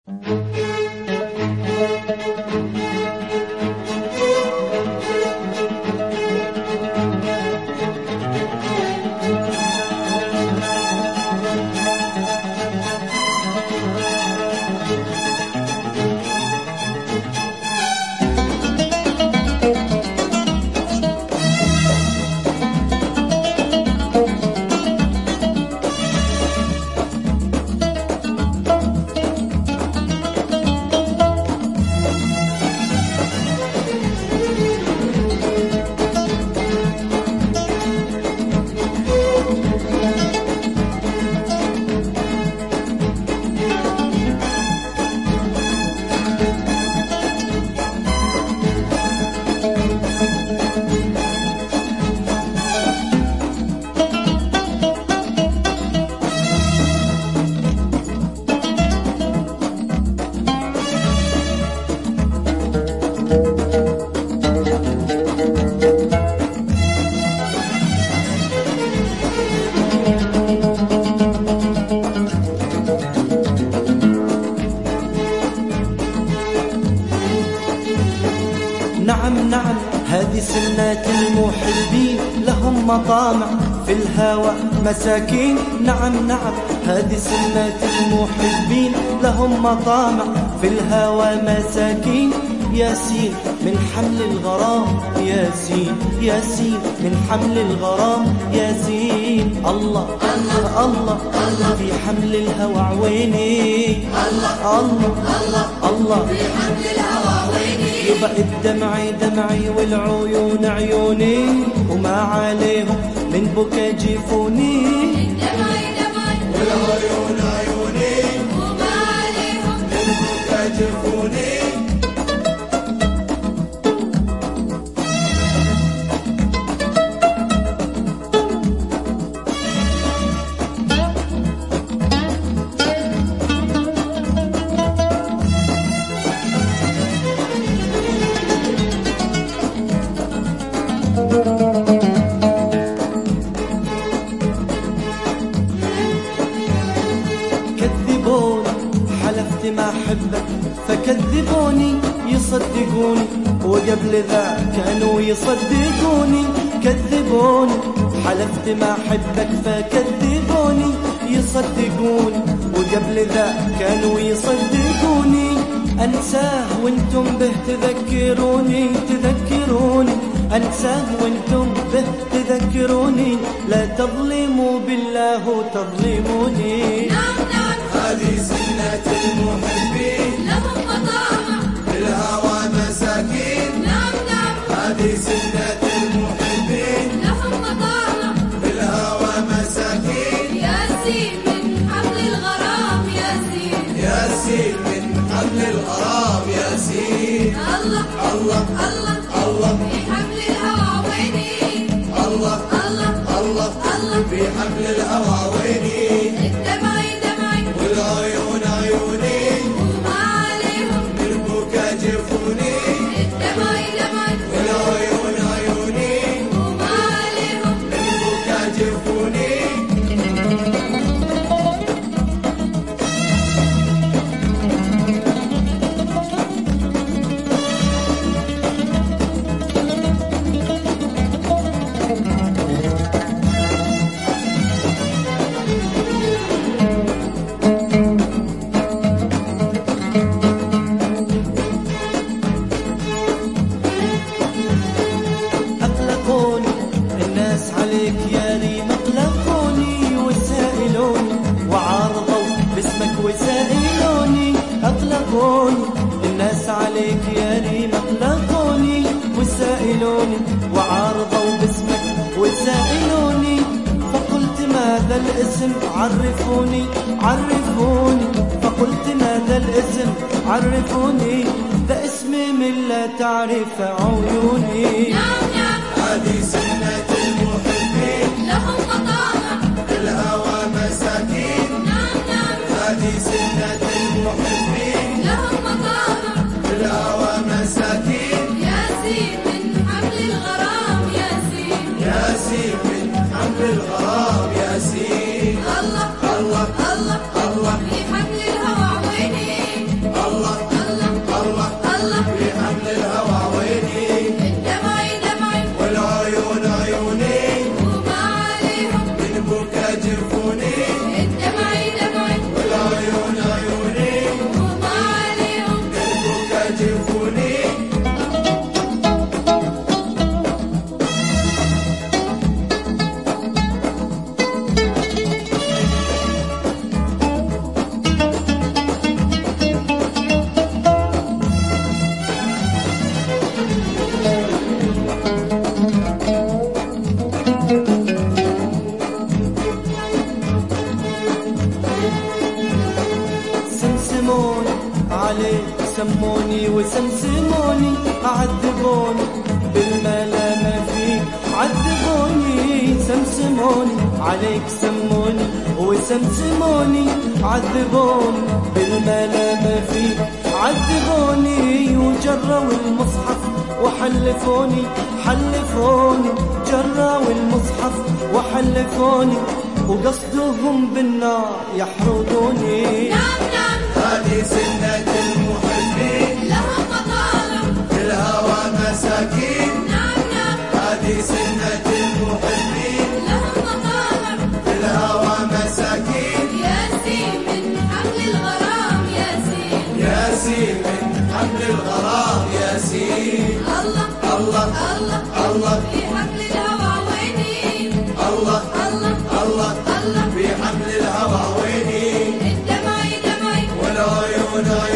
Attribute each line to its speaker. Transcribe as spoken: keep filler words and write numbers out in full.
Speaker 1: نعم نعم هذه سنة المحبين، لهم مطامع في الهوى مساكين. نعم نعم هذه سنة المحبين، لهم مطامع في الهوى مساكين. ياسين من حمل الغرام، ياسين ياسين من حمل الغرام، ياسين. الله الله الله الله في حمل الهوى عويني، الله الله الله الله
Speaker 2: في حمل الهوى عويني.
Speaker 1: يبقى دمعي دمعي والعيون عيوني، وما عليهم من بكى جفوني.
Speaker 2: دمعي دمعي
Speaker 1: والعيون عيوني،
Speaker 2: وما عليهم
Speaker 1: من بكى جفوني. كذبوني حلفت ما أحبك فكذبوني يصدقوني، وقبل ذا كانوا يصدقوني. كذبوني حلفت ما أحبك فكذبوني يصدقوني، وقبل ذا كانوا يصدقوني. أنساه وانتم به تذكروني تذكروني، أنساه وانتم به تذكروني. لا تظلموا بالله تظلموني.
Speaker 2: نعم نعم
Speaker 1: هذه سنة المحبين،
Speaker 2: لهم مطامع
Speaker 1: في الهوى مساكين.
Speaker 2: نعم نعم
Speaker 1: هذه سنة المحبين،
Speaker 2: لهم مطامع
Speaker 1: في الهوى مساكين.
Speaker 2: ياسين من حمل الغرام، ياسين
Speaker 1: ياسين من حمل الغرام، ياسين.
Speaker 2: الله
Speaker 1: الله
Speaker 2: الله
Speaker 1: الله
Speaker 2: في حمل الهوى عويني،
Speaker 1: الله
Speaker 2: الله
Speaker 1: الله
Speaker 2: الله
Speaker 1: في حمل الهوى عويني.
Speaker 2: دمعي دمعي
Speaker 1: والعيون عيوني،
Speaker 2: وما عليهم
Speaker 1: من بكى جفوني.
Speaker 2: دمعي دمعي
Speaker 1: والعيون عيوني،
Speaker 2: وما عليهم
Speaker 1: من بكى جفوني. أطلقوني الناس عليك يا ريم، أطلقوني وسائلوني وعارضوا باسمك وسائلوني. أطلقوني الناس عليك يا ريم، أطلقوني وسائلوني وعارضوا باسمك وسائلوني. فقلت ماذا الاسم عرفوني عرفوني، فقلت ماذا الاسم عرفوني. ذا اسمي من لا تعرف عيوني.
Speaker 2: نعم نعم
Speaker 1: هذه سنة المحبين،
Speaker 2: لهم مطامع
Speaker 1: في الهوى مساكين.
Speaker 2: نعم نعم
Speaker 1: هذه سنة المحبين،
Speaker 2: لهم مطامع
Speaker 1: في الهوى مساكين.
Speaker 2: ياسين من حمل الغرام، ياسين
Speaker 1: ياسين من حمل الغرام، ياسين.
Speaker 2: الله
Speaker 1: الله
Speaker 2: الله
Speaker 1: الله
Speaker 2: في حمل الهوى عويني،
Speaker 1: عليك سموني وسمسموني عذبوني بالملامة فيك عذبوني سمسموني عليك سموني وسمسموني عذبوني بالملامة فيك عذبوني وجروا المصحف وحلفوني حلفوني جروا المصحف وحلفوني وقصدهم بالنار يحرقوني.
Speaker 2: نعم نعم
Speaker 3: هذه سنة المحبين
Speaker 2: لهم مطالع
Speaker 3: في الهوى مساكين.
Speaker 2: نعم نعم
Speaker 3: هذه سنة المحبين
Speaker 2: لهم مطالع
Speaker 3: في الهوى مساكين.
Speaker 2: ياسين من حمل الغرام ياسين
Speaker 3: ياسين من حمل الغرام ياسين.
Speaker 2: الله
Speaker 3: الله
Speaker 2: الله
Speaker 3: الله
Speaker 2: في حمل الهوى ويني
Speaker 3: الله
Speaker 2: الله
Speaker 3: الله
Speaker 2: الله
Speaker 3: في حمل الهوى ويني
Speaker 2: الدمع دمعي
Speaker 3: والعيون